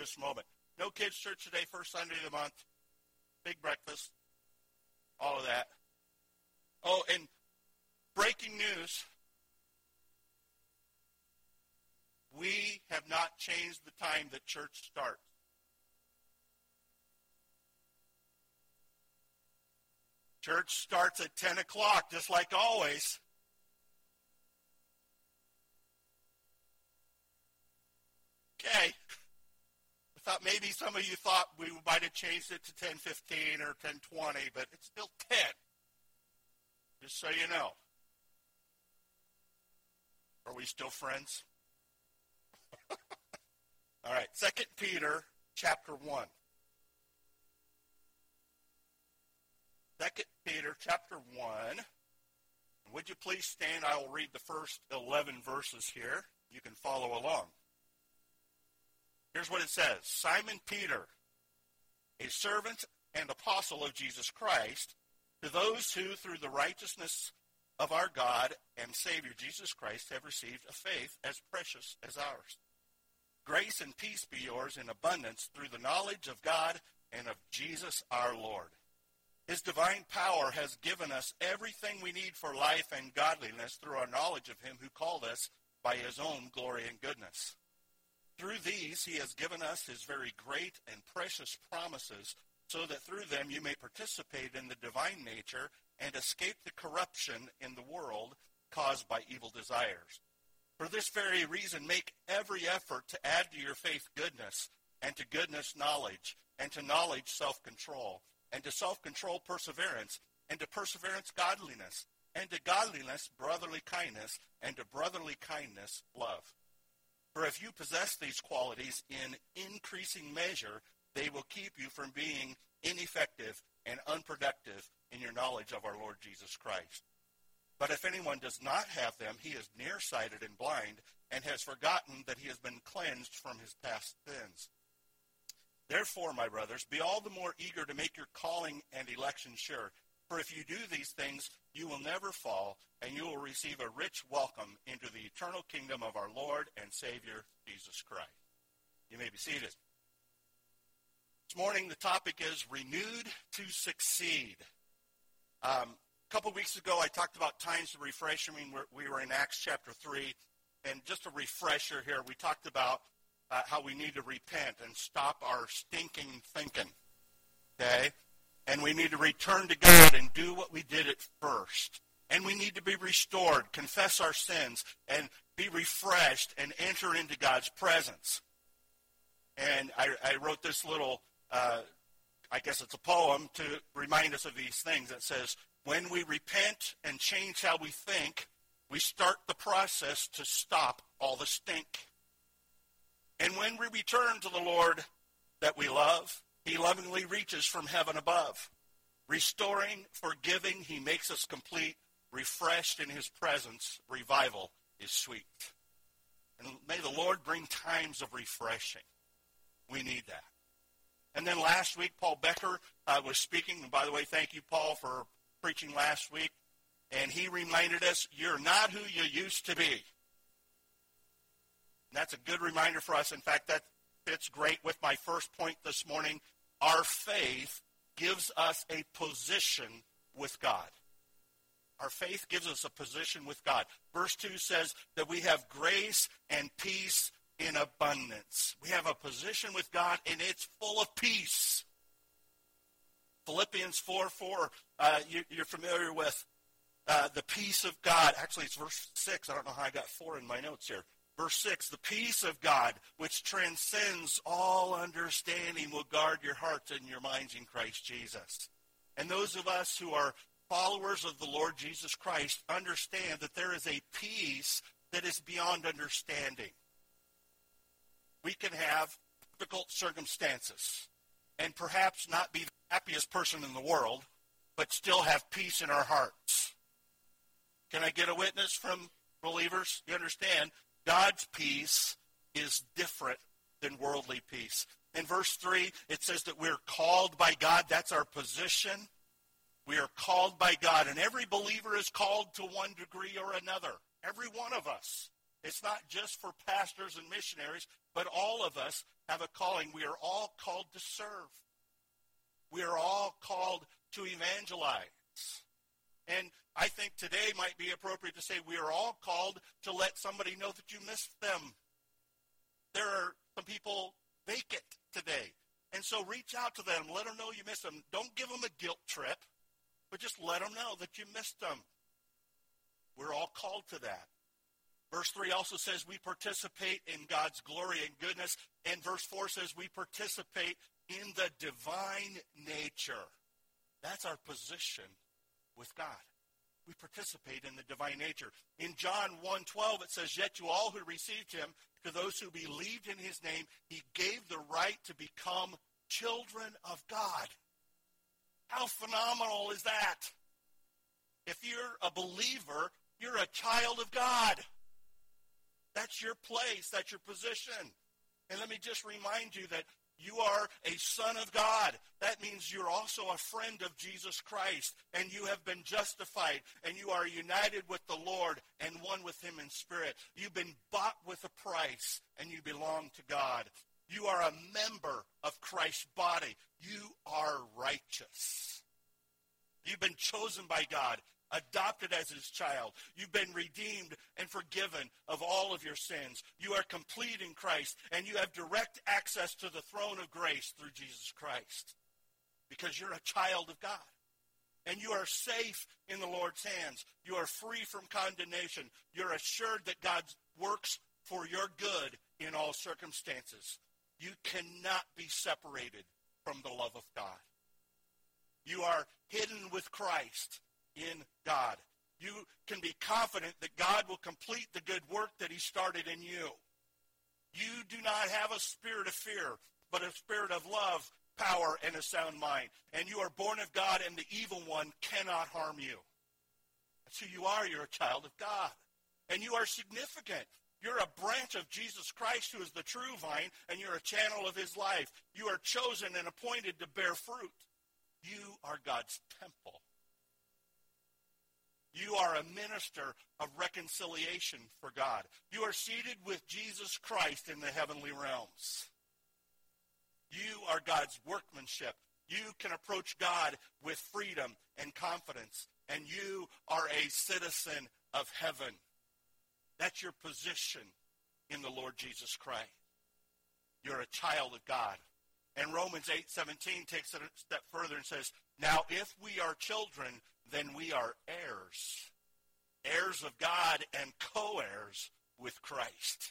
just a moment. No kids' church today, first Sunday of the month. Big breakfast. All of that. Oh, and breaking news. We have not changed the time that church starts. Church starts at 10 o'clock, just like always. Okay. I thought maybe some of you thought we might have changed it to 10:15 or 10:20, but it's still 10. Just so you know. Are we still friends? All right, 2 Peter chapter 1. 2 Peter chapter 1. Would you please stand? I will read the first 11 verses here. You can follow along. Here's what it says. Simon Peter, a servant and apostle of Jesus Christ, to those who, through the righteousness of our God and Savior Jesus Christ, have received a faith as precious as ours. Grace and peace be yours in abundance through the knowledge of God and of Jesus our Lord. His divine power has given us everything we need for life and godliness through our knowledge of him who called us by his own glory and goodness. Through these he has given us his very great and precious promises, so that through them you may participate in the divine nature and escape the corruption in the world caused by evil desires. For this very reason, make every effort to add to your faith goodness, and to goodness knowledge, and to knowledge self-control, and to self-control perseverance, and to perseverance godliness, and to godliness brotherly kindness, and to brotherly kindness love. For if you possess these qualities in increasing measure, they will keep you from being ineffective and unproductive in your knowledge of our Lord Jesus Christ. But if anyone does not have them, he is nearsighted and blind, and has forgotten that he has been cleansed from his past sins. Therefore, my brothers, be all the more eager to make your calling and election sure. For if you do these things, you will never fall, and you will receive a rich welcome into the eternal kingdom of our Lord and Savior, Jesus Christ. You may be seated. This morning, the topic is Renewed to Succeed. A couple weeks ago, I talked about times to refresh. We were in Acts chapter 3, and just a refresher here, we talked about how we need to repent and stop our stinking thinking, okay? And we need to return to God and do what we did at first. And we need to be restored, confess our sins, and be refreshed and enter into God's presence. And I wrote this little, I guess it's a poem to remind us of these things. It says, when we repent and change how we think, we start the process to stop all the stink. And when we return to the Lord that we love, he lovingly reaches from heaven above. Restoring, forgiving, he makes us complete. Refreshed in his presence, revival is sweet. And may the Lord bring times of refreshing. We need that. And then last week, Paul Becker was speaking. And by the way, thank you, Paul, for preaching last week. And he reminded us, you're not who you used to be. And that's a good reminder for us. In fact, that fits great with my first point this morning. Our faith gives us a position with God. Our faith gives us a position with God. Verse 2 says that we have grace and peace in abundance. We have a position with God, and it's full of peace. Philippians 4:4, you're familiar with the peace of God. Actually, it's verse 6. I don't know how I got 4 in my notes here. Verse 6, the peace of God, which transcends all understanding, will guard your hearts and your minds in Christ Jesus. And those of us who are followers of the Lord Jesus Christ understand that there is a peace that is beyond understanding. We can have difficult circumstances and perhaps not be the happiest person in the world, but still have peace in our hearts. Can I get a witness from believers? You understand? God's peace is different than worldly peace. In verse 3, it says that we're called by God. That's our position. We are called by God, and every believer is called to one degree or another. Every one of us. It's not just for pastors and missionaries, but all of us have a calling. We are all called to serve. We are all called to evangelize. And I think today might be appropriate to say we are all called to let somebody know that you missed them. There are some people vacant today. And so reach out to them. Let them know you missed them. Don't give them a guilt trip, but just let them know that you missed them. We're all called to that. Verse 3 also says we participate in God's glory and goodness. And verse 4 says we participate in the divine nature. That's our position with God. We participate in the divine nature. In John 1:12 it says, yet to all who received him, to those who believed in his name, he gave the right to become children of God. How phenomenal is that? If you're a believer, you're a child of God. That's your place. That's your position. And let me just remind you that you are a son of God. That means you're also a friend of Jesus Christ, and you have been justified, and you are united with the Lord and one with him in spirit. You've been bought with a price, and you belong to God. You are a member of Christ's body. You are righteous. You've been chosen by God, adopted as his child. You've been redeemed and forgiven of all of your sins. You are complete in Christ, and you have direct access to the throne of grace through Jesus Christ because you're a child of God. And you are safe in the Lord's hands. You are free from condemnation. You're assured that God works for your good in all circumstances. You cannot be separated from the love of God. You are hidden with Christ in God. You can be confident that God will complete the good work that he started in you. You do not have a spirit of fear, but a spirit of love, power, and a sound mind. And you are born of God, and the evil one cannot harm you. That's who you are. You're a child of God. And you are significant. You're a branch of Jesus Christ, who is the true vine, and you're a channel of his life. You are chosen and appointed to bear fruit. You are God's temple. You are a minister of reconciliation for God. You are seated with Jesus Christ in the heavenly realms. You are God's workmanship. You can approach God with freedom and confidence, and you are a citizen of heaven. That's your position in the Lord Jesus Christ. You're a child of God. And Romans 8:17 takes it a step further and says, now if we are children, then we are heirs, heirs of God and co-heirs with Christ.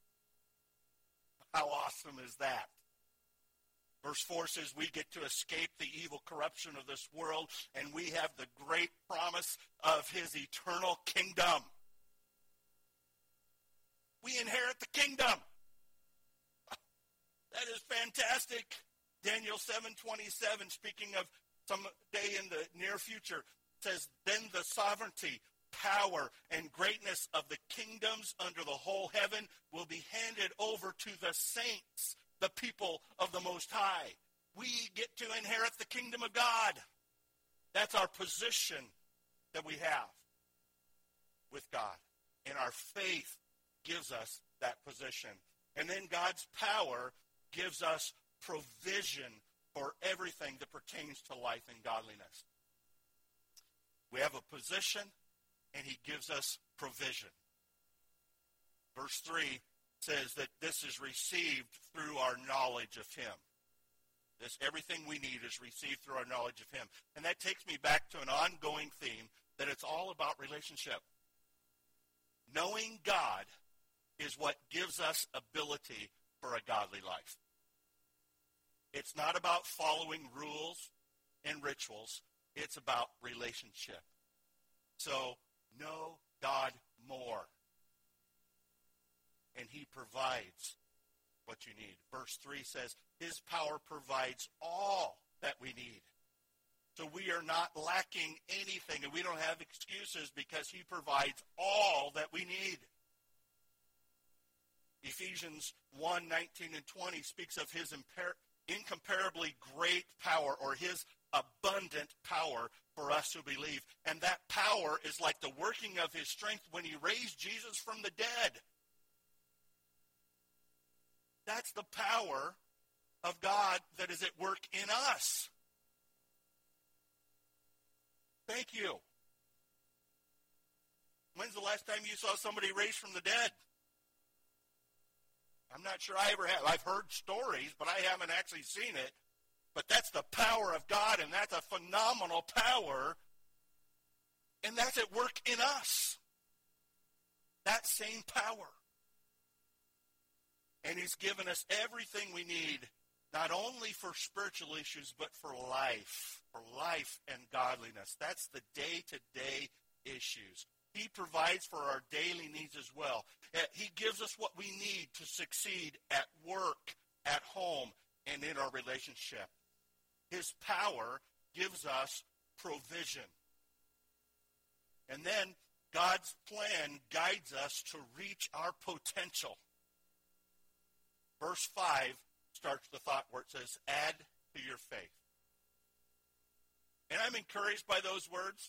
How awesome is that? Verse 4 says we get to escape the evil corruption of this world, and we have the great promise of his eternal kingdom. We inherit the kingdom. That is fantastic. Daniel 7:27, speaking of some day in the near future, says, then the sovereignty, power, and greatness of the kingdoms under the whole heaven will be handed over to the saints, the people of the Most High. We get to inherit the kingdom of God. That's our position that we have with God. And our faith gives us that position. And then God's power gives us provision for everything that pertains to life and godliness. We have a position, and he gives us provision. Verse 3 says that this is received through our knowledge of him. Everything we need is received through our knowledge of him. And that takes me back to an ongoing theme, that it's all about relationship. Knowing God is what gives us ability for a godly life. It's not about following rules and rituals. It's about relationship. So know God more, and he provides what you need. Verse 3 says, his power provides all that we need. So we are not lacking anything, and we don't have excuses because he provides all that we need. Ephesians 1:19 and 20 speaks of his incomparably great power, or his abundant power for us who believe. And that power is like the working of his strength when he raised Jesus from the dead. That's the power of God that is at work in us. Thank you. When's the last time you saw somebody raised from the dead? I'm not sure I ever have. I've heard stories, but I haven't actually seen it. But that's the power of God, and that's a phenomenal power. And that's at work in us. That same power. And he's given us everything we need, not only for spiritual issues, but for life and godliness. That's the day-to-day issues. He provides for our daily needs as well. He gives us what we need to succeed at work, at home, and in our relationship. His power gives us provision. And then God's plan guides us to reach our potential. Verse 5 starts the thought where it says, add to your faith. And I'm encouraged by those words.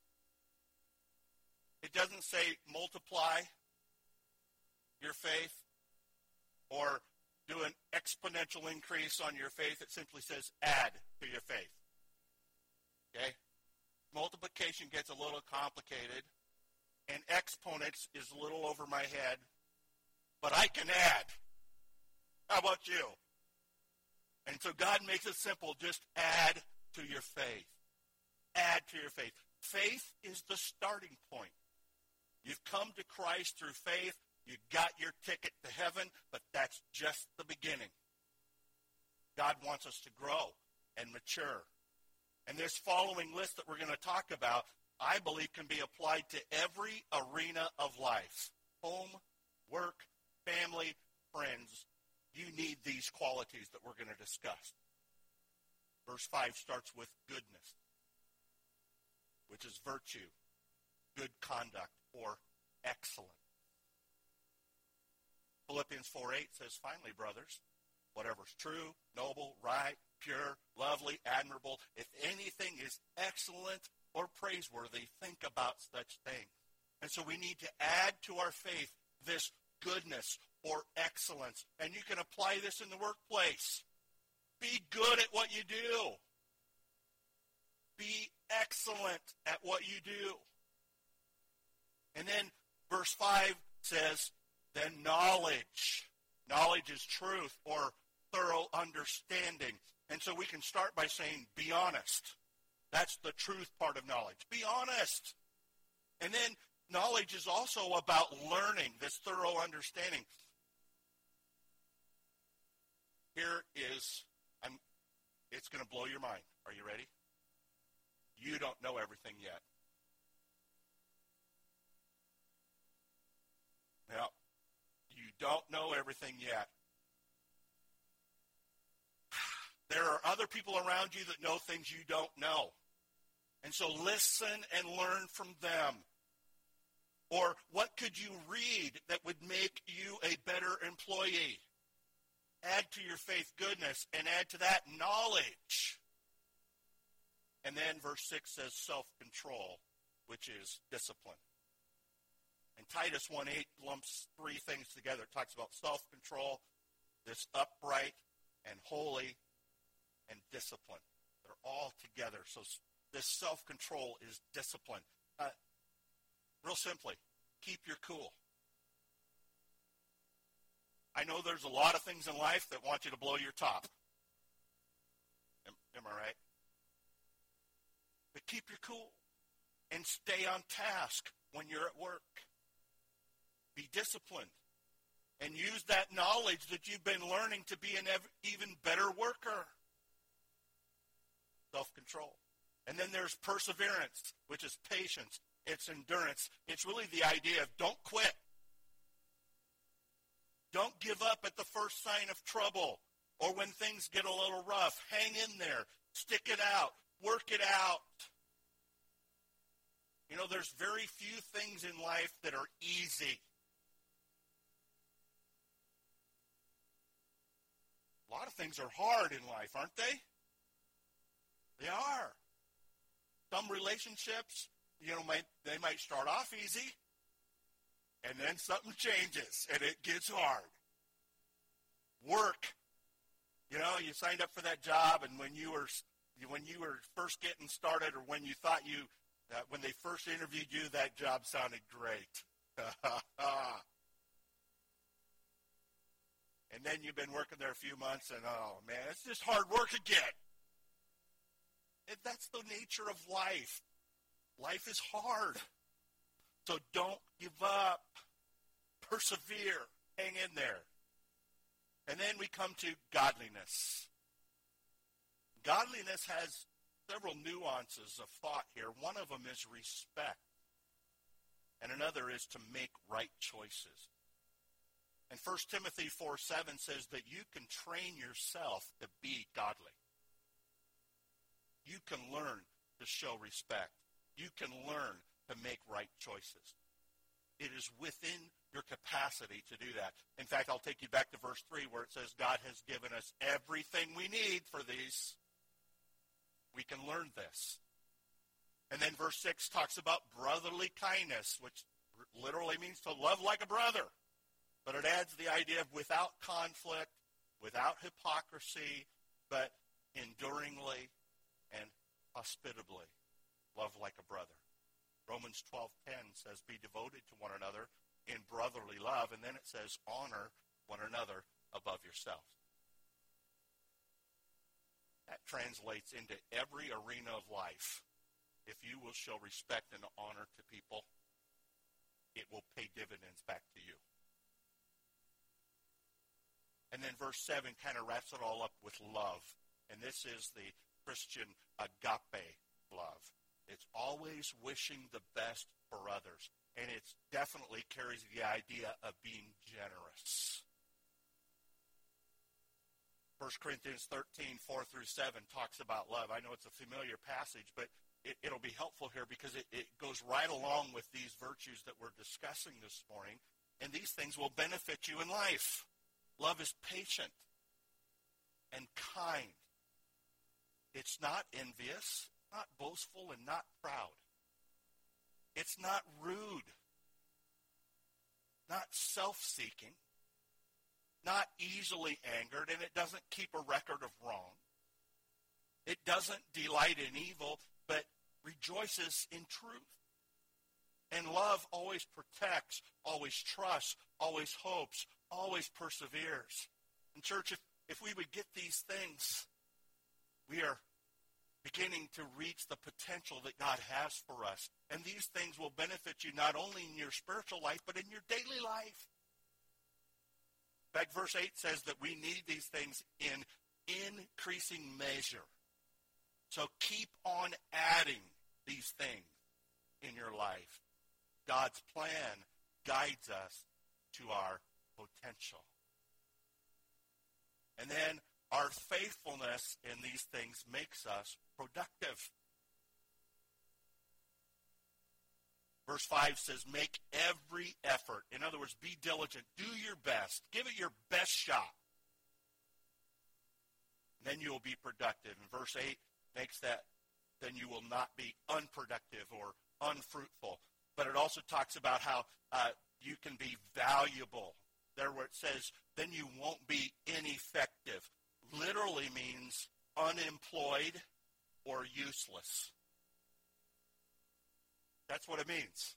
It doesn't say multiply your faith or do an exponential increase on your faith. It simply says add to your faith. Okay? Multiplication gets a little complicated, and exponents is a little over my head, but I can add. How about you? And so God makes it simple. Just add to your faith. Add to your faith. Faith is the starting point. You've come to Christ through faith. You got your ticket to heaven, but that's just the beginning. God wants us to grow and mature. And this following list that we're going to talk about, I believe, can be applied to every arena of life. Home, work, family, friends. You need these qualities that we're going to discuss. Verse 5 starts with goodness, which is virtue, good conduct, or excellence. Philippians 4:8 says, finally, brothers, whatever's true, noble, right, pure, lovely, admirable, if anything is excellent or praiseworthy, think about such things. And so we need to add to our faith this goodness or excellence. And you can apply this in the workplace. Be good at what you do. Be excellent at what you do. And then verse 5 says, then knowledge. Knowledge is truth or thorough understanding. And so we can start by saying, be honest. That's the truth part of knowledge. Be honest. And then knowledge is also about learning, this thorough understanding. Here is, it's going to blow your mind. Are you ready? You don't know everything yet. Now, you don't know everything yet. There are other people around you that know things you don't know. And so listen and learn from them. Or what could you read that would make you a better employee? Add to your faith goodness and add to that knowledge. And then verse 6 says self-control, which is discipline. And Titus 1:8 lumps three things together. It talks about self-control, this upright and holy, and discipline. They're all together. So this self-control is discipline. Real simply, keep your cool. I know there's a lot of things in life that want you to blow your top. Am I right? But keep your cool and stay on task when you're at work. Be disciplined and use that knowledge that you've been learning to be an even better worker. Self-control. And then there's perseverance, which is patience. It's endurance. It's really the idea of don't quit. Don't give up at the first sign of trouble or when things get a little rough. Hang in there. Stick it out. Work it out. You know, there's very few things in life that are easy. A lot of things are hard in life, aren't they? They are. Some relationships, they might start off easy, and then something changes, and it gets hard. work. You know, you signed up for that job, and when you were first getting started, or when you thought when they first interviewed you, that job sounded great. And then you've been working there a few months, and oh man, it's just hard work again. And that's the nature of life. Life is hard. So don't give up. Persevere. Hang in there. And then we come to godliness. Godliness has several nuances of thought here. One of them is respect. And another is to make right choices. And 1 Timothy 4:7 says that you can train yourself to be godly. You can learn to show respect. You can learn to make right choices. It is within your capacity to do that. In fact, I'll take you back to verse 3 where it says God has given us everything we need for these. We can learn this. And then verse 6 talks about brotherly kindness, which literally means to love like a brother. But it adds the idea of without conflict, without hypocrisy, but enduringly and hospitably. Love like a brother. Romans 12:10 says, be devoted to one another in brotherly love. And then it says, honor one another above yourself. That translates into every arena of life. If you will show respect and honor to people, it will pay dividends back to you. And then verse 7 kind of wraps it all up with love. And this is the Christian agape love. It's always wishing the best for others. And it definitely carries the idea of being generous. 1 Corinthians 13:4-7 talks about love. I know it's a familiar passage, but it'll be helpful here because it goes right along with these virtues that we're discussing this morning. And these things will benefit you in life. Love is patient and kind. It's not envious, not boastful, and not proud. It's not rude, not self-seeking, not easily angered, and it doesn't keep a record of wrong. It doesn't delight in evil, but rejoices in truth. And love always protects, always trusts, always hopes, always perseveres. And church, if we would get these things, we are beginning to reach the potential that God has for us. And these things will benefit you not only in your spiritual life, but in your daily life. In fact, verse 8 says that we need these things in increasing measure. So keep on adding these things in your life. God's plan guides us to our potential. And then our faithfulness in these things makes us productive. Verse 5 says, make every effort. In other words, be diligent. Do your best. Give it your best shot. And then you will be productive. And verse 8 makes that, then you will not be unproductive or unfruitful. But it also talks about how you can be valuable. There where it says, then you won't be ineffective. Literally means unemployed or useless. That's what it means.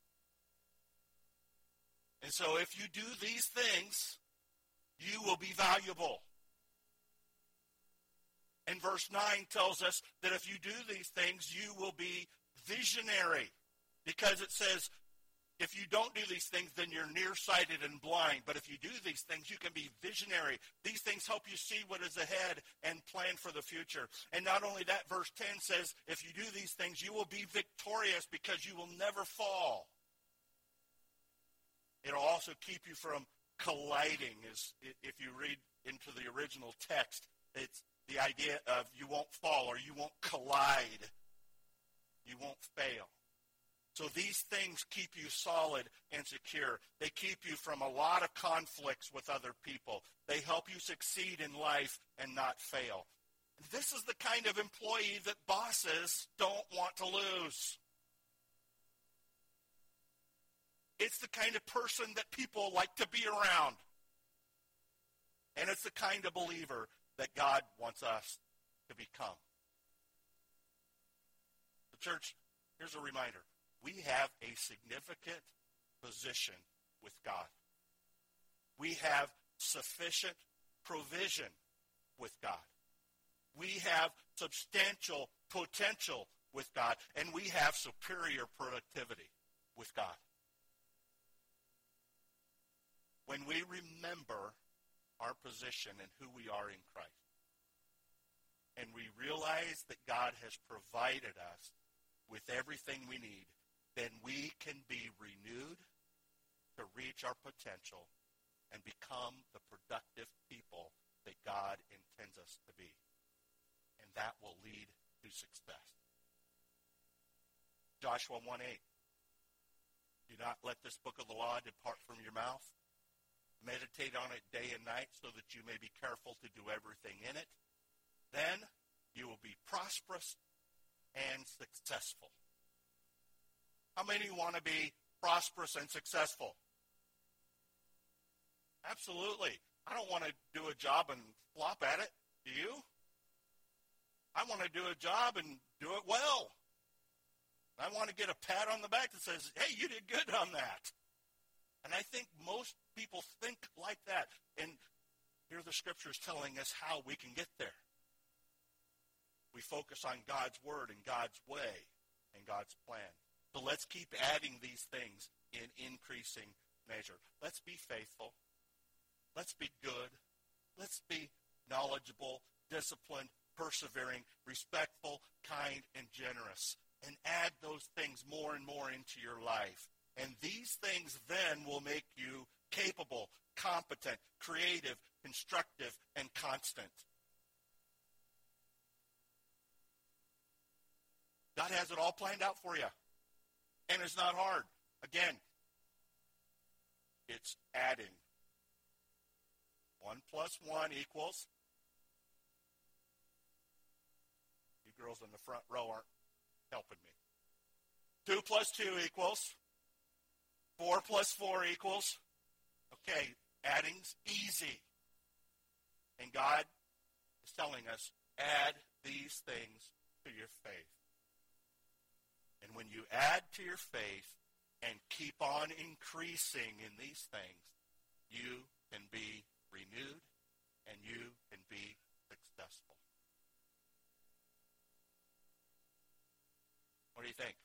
And so if you do these things, you will be valuable. And verse 9 tells us that if you do these things, you will be visionary. Because it says, if you don't do these things, then you're nearsighted and blind. But if you do these things, you can be visionary. These things help you see what is ahead and plan for the future. And not only that, verse 10 says, if you do these things, you will be victorious because you will never fall. It'll also keep you from colliding. If you read into the original text, it's the idea of you won't fall or you won't collide. You won't fail. So these things keep you solid and secure. They keep you from a lot of conflicts with other people. They help you succeed in life and not fail. This is the kind of employee that bosses don't want to lose. It's the kind of person that people like to be around. And it's the kind of believer that God wants us to become. The church, here's a reminder. We have a significant position with God. We have sufficient provision with God. We have substantial potential with God. And we have superior productivity with God. When we remember our position and who we are in Christ, and we realize that God has provided us with everything we need, then we can be renewed to reach our potential and become the productive people that God intends us to be. And that will lead to success. Joshua 1:8. Do not let this book of the law depart from your mouth. Meditate on it day and night so that you may be careful to do everything in it. Then you will be prosperous and successful. How many want to be prosperous and successful? Absolutely. I don't want to do a job and flop at it. Do you? I want to do a job and do it well. I want to get a pat on the back that says, hey, you did good on that. And I think most people think like that. And here the scriptures telling us how we can get there. We focus on God's word and God's way and God's plan. So let's keep adding these things in increasing measure. Let's be faithful. Let's be good. Let's be knowledgeable, disciplined, persevering, respectful, kind, and generous. And add those things more and more into your life. And these things then will make you capable, competent, creative, constructive, and constant. God has it all planned out for you. And it's not hard. Again, it's adding. 1 plus 1 equals. You girls in the front row aren't helping me. 2 plus 2 equals. 4 plus 4 equals. Okay, adding's easy. And God is telling us, add these things to your faith. And when you add to your faith and keep on increasing in these things, you can be renewed and you can be successful. What do you think?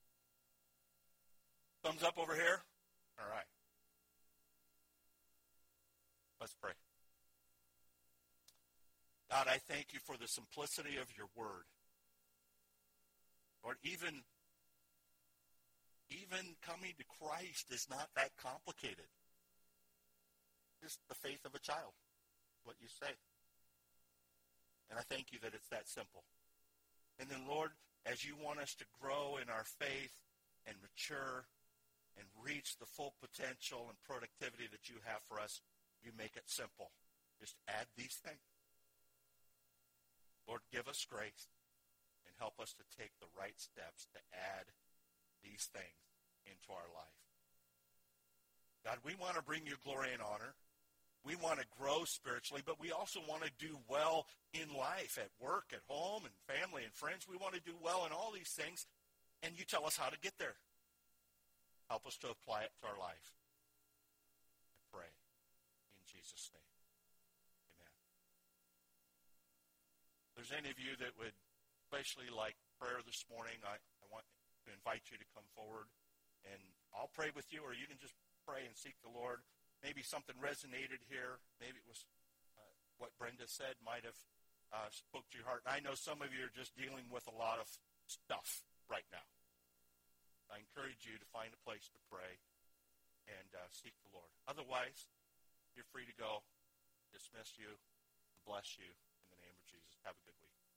Thumbs up over here? All right. Let's pray. God, I thank you for the simplicity of your word. Lord, even coming to Christ is not that complicated. Just the faith of a child, what you say. And I thank you that it's that simple. And then, Lord, as you want us to grow in our faith and mature and reach the full potential and productivity that you have for us, you make it simple. Just add these things. Lord, give us grace and help us to take the right steps to add these things into our life. God, we want to bring you glory and honor. We want to grow spiritually, but we also want to do well in life, at work, at home, and family and friends. We want to do well in all these things, and you tell us how to get there. Help us to apply it to our life. I pray in Jesus' name. Amen. If there's any of you that would especially like prayer this morning, I want to invite you to come forward, and I'll pray with you, or you can just pray and seek the Lord. Maybe something resonated here. Maybe it was what Brenda said might have spoke to your heart. And I know some of you are just dealing with a lot of stuff right now. I encourage you to find a place to pray and seek the Lord. Otherwise, you're free to go. Dismiss you. Bless you in the name of Jesus. Have a good week.